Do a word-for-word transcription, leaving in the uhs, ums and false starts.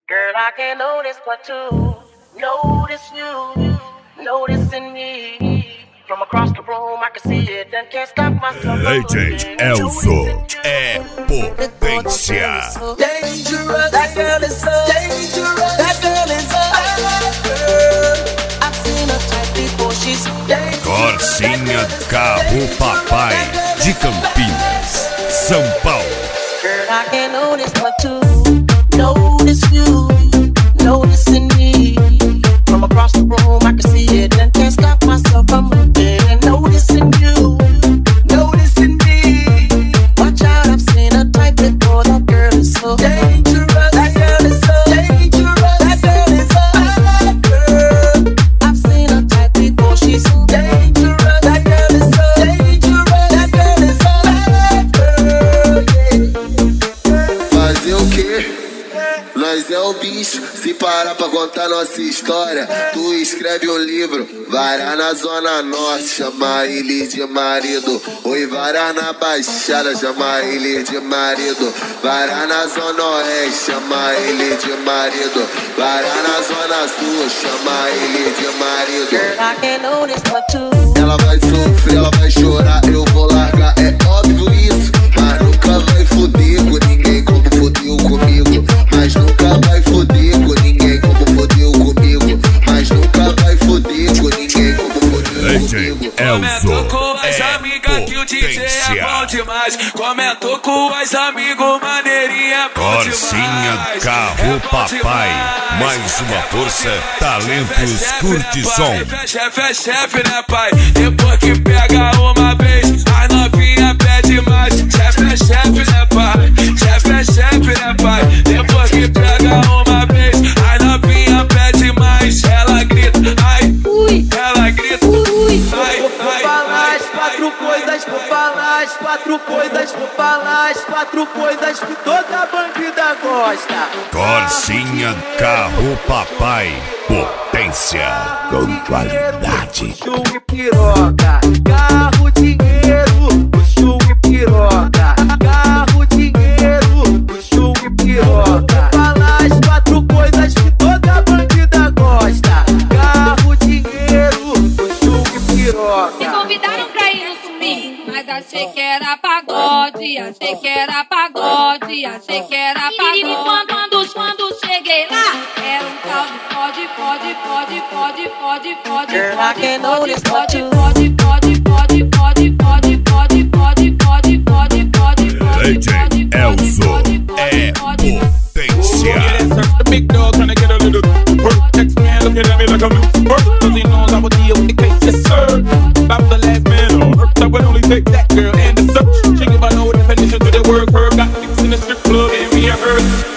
Girl, I can't notice but to notice you, noticing me. From across the room, I can see it and can't stop myself. D J Elzo é potência. Dangerous, that girl is so dangerous. That girl is so girl. I've seen her type before, she's so dangerous. Corsinha Carro Papai de Campinas, São Paulo. Girl, I can't notice but to notice you, noticing me. From across the room, I can see it and can't stop myself from moving and noticing you, noticing me. Watch out, I've seen her type before. That girl is so dangerous. That girl is so dangerous. That girl is so hot, girl. I've seen her type before. She's so dangerous. That girl is so dangerous. That girl is so hot, girl. Yeah. Fazer o quê? Nós é o bicho, se parar pra contar nossa história, tu escreve um livro. Varar na zona norte, chama ele de marido. Oi, varar na baixada, chama ele de marido. Varar na zona oeste, chama ele de marido. Varar na zona sul, chama ele de marido. Girl, I can't notice but to. Ela vai sofrer, ela vai chorar, eu vou largar, é óbvio isso. Mas nunca vai foder com ninguém como fodeu comigo. Mas nunca vai foder com ninguém como fodeu comigo. Mas nunca vai foder com ninguém como fodeu comigo. Comentou com as amigas que o D J é bom demais. Comentou com as amigos, maneirinha é bom demais. Corsinha Carro Papai, mais uma força, talentos curte som. Chefe é chefe, né, pai? Depois que pega uma vez, a novinha pede mais. Chefe é chefe, né, pai? Chefe é chefe, né, pai? Depois que pega uma vez, a novinha pede mais. Ela grita, ai, ui. Ela grita, ui. Ai, Vou falar as quatro coisas, vou falar as quatro coisas, vou falar as quatro coisas que toda bandida gosta. Corsinha Carro Papai, potência com qualidade. Luxo e piroca, carro, dinheiro, luxo e piroca, carro, dinheiro, luxo e piroca. Vou falar as quatro coisas que toda bandida gosta. Carro, dinheiro, luxo e piroca. Me convidaram pra ir no swing, mas achei que era pagode, achei que era pagode, achei que era pagode. E quando, quando, quando cheguei lá, era um tal de pode, pode, pode, pode, pode, pode, Girl, I can't notice but pode, you. pode, pode, pode, pode, pode, pode, pode, pode, pode, pode, D J Elzo é potência. big dog trying to get a little work. Text man looking at me like I'm new work. Cause he knows I would deal with the case, yes sir. About the last man on earth, I would only take that girl and the search. She give a no definition to the word herb. Got things in the strip club and me and her.